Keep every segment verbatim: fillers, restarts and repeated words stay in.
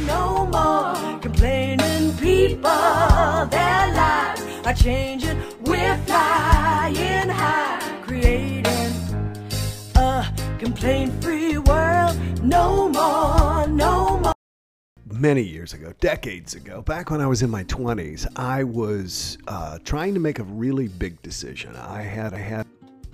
no more complaining people. Their lives are changing. We're flying high, creating a complaint-free world. No more, no more. Many years ago, decades ago, back when I was in my twenties, I was uh, trying to make a really big decision. I had I had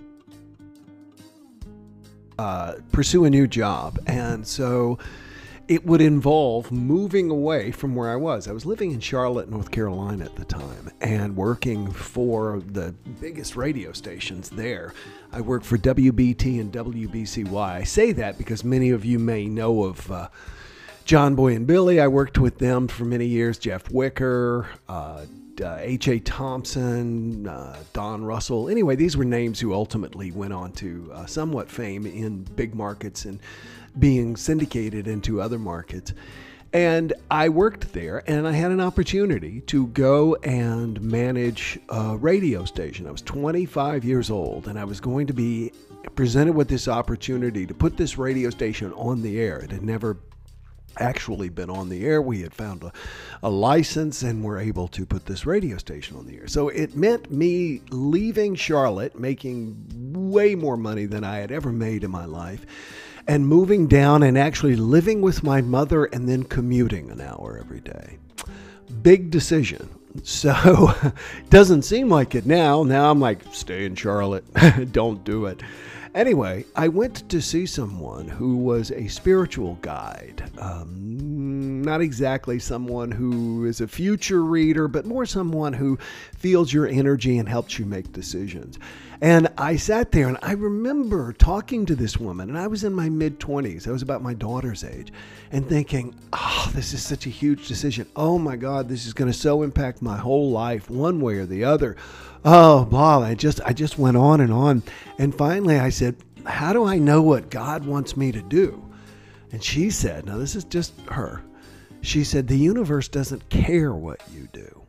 uh, pursue a new job, and so it would involve moving away from where I was. I was living in Charlotte, North Carolina at the time, and working for the biggest radio stations there. I worked for W B T and W B C Y. I say that because many of you may know of uh, John Boy and Billy. I worked with them for many years. Jeff Wicker, uh, uh, H A Thompson, uh, Don Russell. Anyway, these were names who ultimately went on to uh, somewhat fame in big markets and being syndicated into other markets. And I worked there, and I had an opportunity to go and manage a radio station. I was twenty-five years old, and I was going to be presented with this opportunity to put this radio station on the air. It had never actually been on the air. We had found a, a license and were able to put this radio station on the air. So it meant me leaving Charlotte, making way more money than I had ever made in my life, and moving down and actually living with my mother and then commuting an hour every day. Big decision. So it doesn't seem like it now. Now I'm like, stay in Charlotte. Don't do it. Anyway, I went to see someone who was a spiritual guide. Um, not exactly someone who is a future reader, but more someone who feels your energy and helps you make decisions. And I sat there and I remember talking to this woman, and I was in my mid-twenties. I was about my daughter's age, and thinking, oh, this is such a huge decision. Oh my God, this is going to so impact my whole life one way or the other. Oh, blah, I just, I just went on and on. And finally I said, how do I know what God wants me to do? And she said, now this is just her. She said, the universe doesn't care what you do.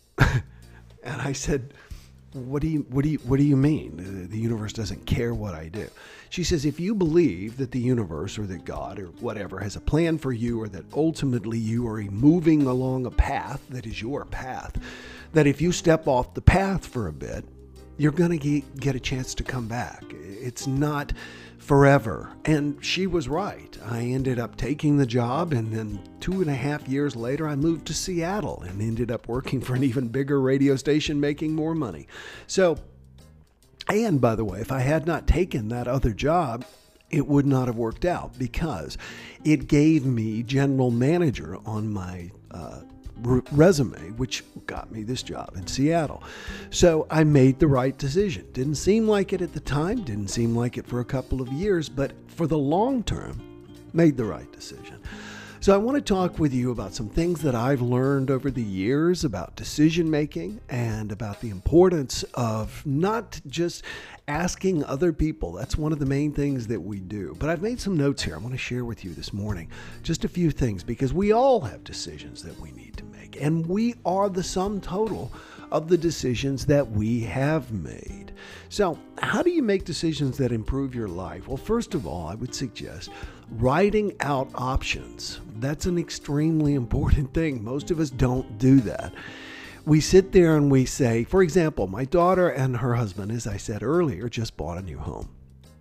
And I said, what do you, what do you, what do you mean? The universe doesn't care what I do. She says, if you believe that the universe or that God or whatever has a plan for you, or that ultimately you are moving along a path that is your path, that if you step off the path for a bit, you're going to get a chance to come back. It's not forever. And she was right. I ended up taking the job, and then two and a half years later, I moved to Seattle and ended up working for an even bigger radio station, making more money. So, and by the way, if I had not taken that other job, it would not have worked out, because it gave me general manager on my uh, resume, which got me this job in Seattle. So I made the right decision. Didn't seem like it at the time, didn't seem like it for a couple of years, but for the long term, made the right decision. So I want to talk with you about some things that I've learned over the years about decision making, and about the importance of not just asking other people. That's one of the main things that we do. But I've made some notes here I want to share with you this morning. Just a few things, because we all have decisions that we need to make, and we are the sum total of the decisions that we have made. So how do you make decisions that improve your life? Well, first of all, I would suggest writing out options. That's an extremely important thing. Most of us don't do that. We sit there and we say, for example, my daughter and her husband, as I said earlier, just bought a new home.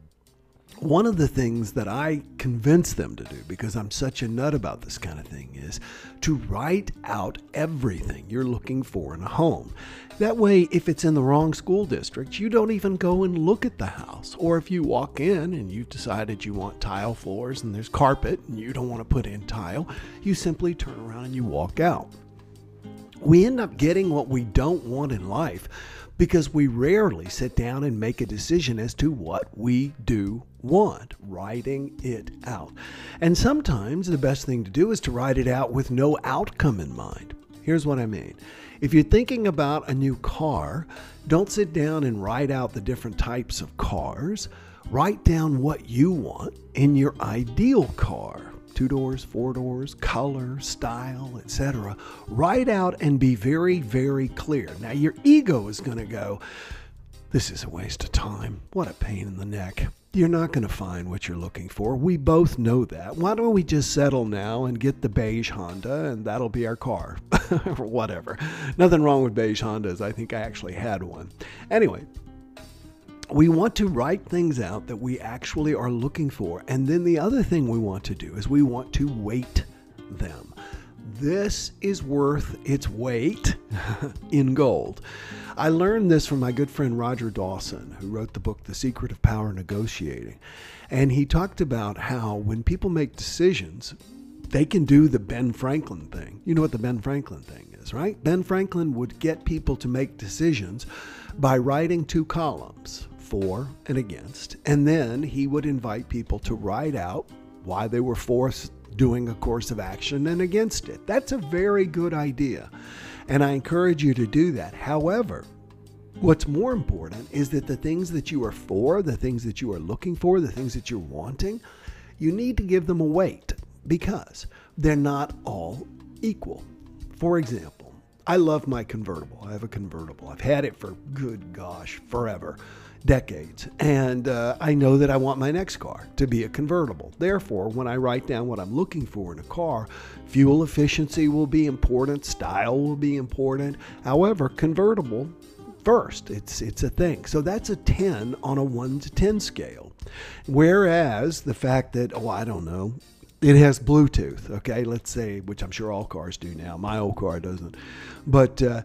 One of the things that I convince them to do, because I'm such a nut about this kind of thing, is to write out everything you're looking for in a home. That way, if it's in the wrong school district, you don't even go and look at the house. Or if you walk in and you've decided you want tile floors and there's carpet and you don't want to put in tile, you simply turn around and you walk out. We end up getting what we don't want in life because we rarely sit down and make a decision as to what we do want, writing it out. And sometimes the best thing to do is to write it out with no outcome in mind. Here's what I mean. If you're thinking about a new car, don't sit down and write out the different types of cars. Write down what you want in your ideal car. Two doors, four doors, color, style, et cetera. Write out and be very, very clear. Now, your ego is going to go, this is a waste of time. What a pain in the neck. you're not going to find what you're looking for. We both know that. Why don't we just settle now and get the beige Honda, and that'll be our car, or whatever. Nothing wrong with beige Hondas. I think I actually had one. Anyway, we want to write things out that we actually are looking for. And then the other thing we want to do is we want to weight them. This is worth its weight in gold. I learned this from my good friend Roger Dawson, who wrote the book, The Secret of Power Negotiating. And he talked about how when people make decisions, they can do the Ben Franklin thing. You know what the Ben Franklin thing is, right? Ben Franklin would get people to make decisions by writing two columns, for and against, and then he would invite people to write out why they were for doing a course of action and against it. That's a very good idea, and I encourage you to do that. However, what's more important is that the things that you are for, the things that you are looking for, the things that you're wanting, you need to give them a weight because they're not all equal. For example, I love my convertible. I have a convertible. I've had it for, good gosh, forever. Decades. And uh, I know that I want my next car to be a convertible. Therefore, when I write down what I'm looking for in a car, fuel efficiency will be important, style will be important. However, convertible first, it's it's a thing. So that's a ten on a one to ten scale. Whereas the fact that, oh, I don't know, it has Bluetooth, okay, let's say, which I'm sure all cars do now. My old car doesn't. But uh,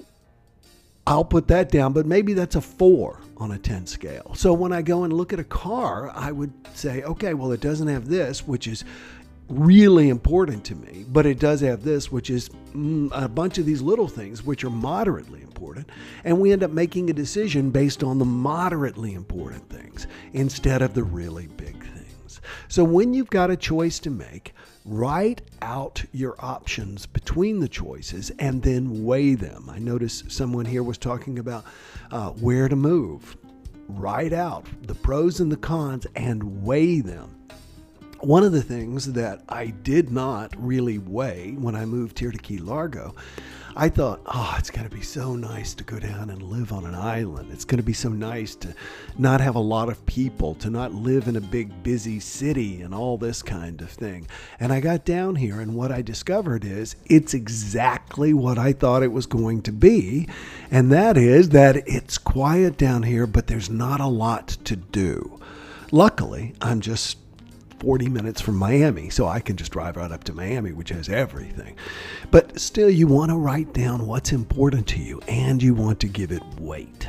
I'll put that down, but maybe that's a four on a ten scale. So when I go and look at a car, I would say, okay, well, it doesn't have this, which is really important to me, but it does have this, which is mm, a bunch of these little things, which are moderately important. And we end up making a decision based on the moderately important things instead of the really big things. So when you've got a choice to make, write out your options between the choices and then weigh them. I noticed someone here was talking about uh, where to move. Write out the pros and the cons and weigh them. One of the things that I did not really weigh when I moved here to Key Largo, I thought, oh, it's going to be so nice to go down and live on an island. It's going to be so nice to not have a lot of people, to not live in a big, busy city and all this kind of thing. And I got down here, and what I discovered is it's exactly what I thought it was going to be. And that is that it's quiet down here, but there's not a lot to do. Luckily, I'm just forty minutes from Miami, so I can just drive right up to Miami, which has everything. But still, you want to write down what's important to you, and you want to give it weight.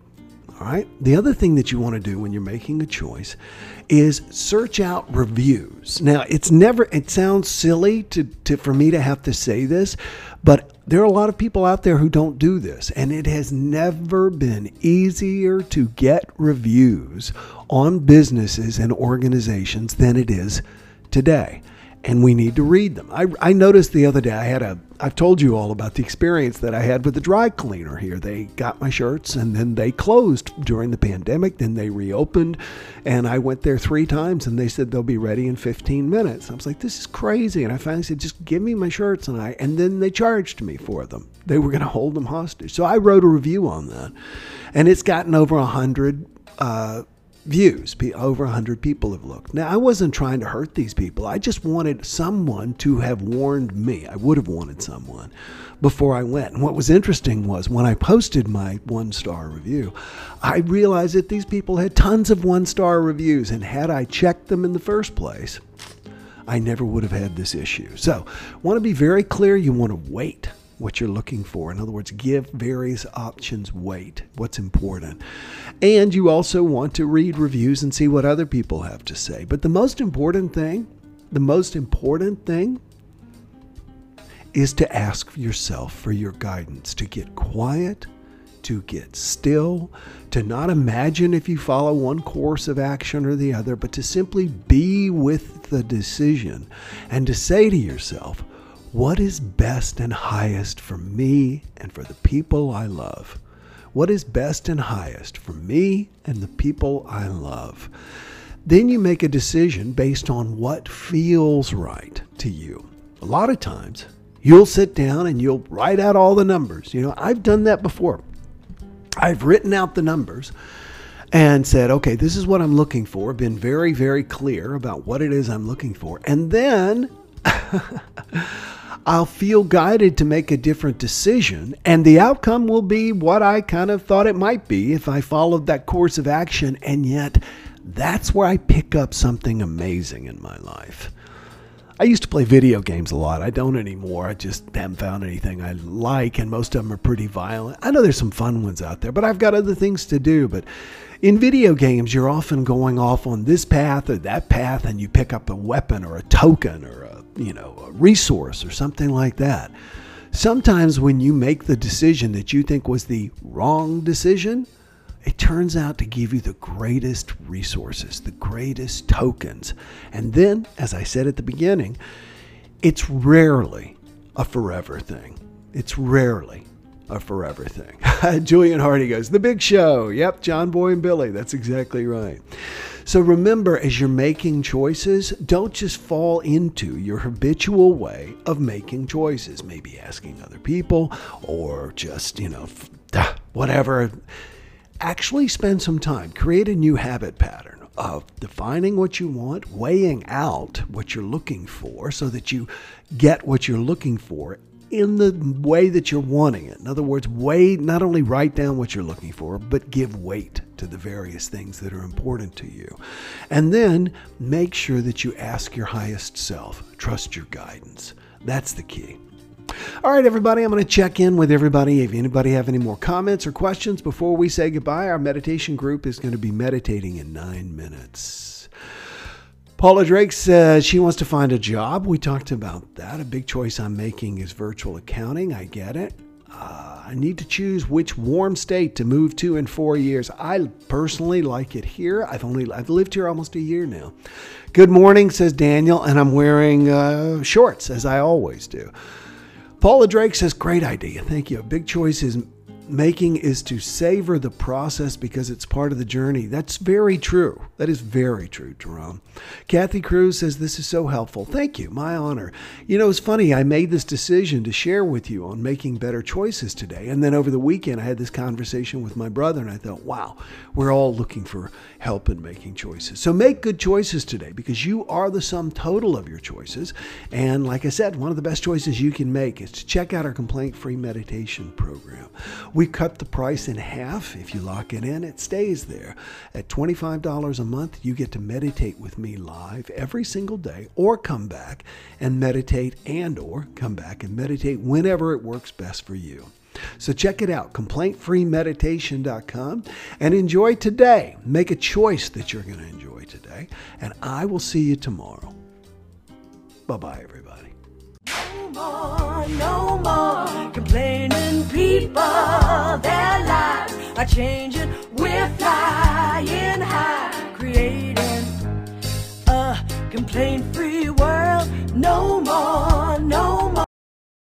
All right? The other thing that you want to do when you're making a choice is search out reviews. Now, it's never, it sounds silly to, to for me to have to say this, but there are a lot of people out there who don't do this, and it has never been easier to get reviews on businesses and organizations than it is today. And we need to read them. I, I noticed the other day, I had a, I've told you all about the experience that I had with the dry cleaner here. They got my shirts and then they closed during the pandemic. Then they reopened and I went there three times and they said they'll be ready in fifteen minutes. I was like, this is crazy. And I finally said, just give me my shirts. And I, and then they charged me for them. They were going to hold them hostage. So I wrote a review on that and it's gotten over a hundred, uh, views. Over one hundred people have looked. Now, I wasn't trying to hurt these people. I just wanted someone to have warned me. I would have wanted someone before I went. And what was interesting was when I posted my one-star review, I realized that these people had tons of one-star reviews. And had I checked them in the first place, I never would have had this issue. So, want to be very clear. You want to wait what you're looking for. In other words, give various options weight, what's important. And you also want to read reviews and see what other people have to say. But the most important thing, the most important thing is to ask yourself for your guidance, to get quiet, to get still, to not imagine if you follow one course of action or the other, but to simply be with the decision and to say to yourself, what is best and highest for me and for the people I love? What is best and highest for me and the people I love? Then you make a decision based on what feels right to you. A lot of times, you'll sit down and you'll write out all the numbers. You know, I've done that before. I've written out the numbers and said, okay, this is what I'm looking for, been very, very clear about what it is I'm looking for. And then I'll feel guided to make a different decision, and the outcome will be what I kind of thought it might be if I followed that course of action. And yet that's where I pick up something amazing in my life. I used to play video games a lot. I don't anymore. I just haven't found anything I like, and most of them are pretty violent. I know there's some fun ones out there, but I've got other things to do. But in video games, you're often going off on this path or that path, and you pick up a weapon or a token or a, you know, a resource or something like that. Sometimes when you make the decision that you think was the wrong decision, it turns out to give you the greatest resources, the greatest tokens. And then, as I said at the beginning, it's rarely a forever thing. It's rarely a forever thing. Julian Hardy goes, The Big Show. Yep, John Boy and Billy. That's exactly right. So remember, as you're making choices, don't just fall into your habitual way of making choices. Maybe asking other people or just, you know, whatever. Actually spend some time, create a new habit pattern of defining what you want, weighing out what you're looking for so that you get what you're looking for in the way that you're wanting it. In other words, weigh, not only write down what you're looking for, but give weight to the various things that are important to you. And then make sure that you ask your highest self, trust your guidance. That's the key. All right, everybody, I'm going to check in with everybody. If anybody have any more comments or questions before we say goodbye, our meditation group is going to be meditating in nine minutes. Paula Drake says she wants to find a job. We talked about that. A big choice I'm making is virtual accounting. I get it. Uh, I need to choose which warm state to move to in four years. I personally like it here. I've only I've lived here almost a year now. Good morning, says Daniel, and I'm wearing uh, shorts, as I always do. Paula Drake says, great idea. Thank you. A big choice is making is to savor the process because it's part of the journey. That's very true. That is very true, Jerome. Kathy Cruz says, this is so helpful. Thank you. My honor. You know, it's funny. I made this decision to share with you on making better choices today. And then over the weekend, I had this conversation with my brother, and I thought, wow, we're all looking for help in making choices. So make good choices today because you are the sum total of your choices. And like I said, one of the best choices you can make is to check out our complaint-free meditation program. We cut the price in half. If you lock it in, it stays there. At twenty-five dollars a month, you get to meditate with me live every single day, or come back and meditate and or come back and meditate whenever it works best for you. So check it out, complaint free meditation dot com, and enjoy today. Make a choice that you're going to enjoy today, and I will see you tomorrow. Bye-bye, everybody. No more, no more complaining people. Their lives are changing. We're flying high, creating a complaint-free world. No more.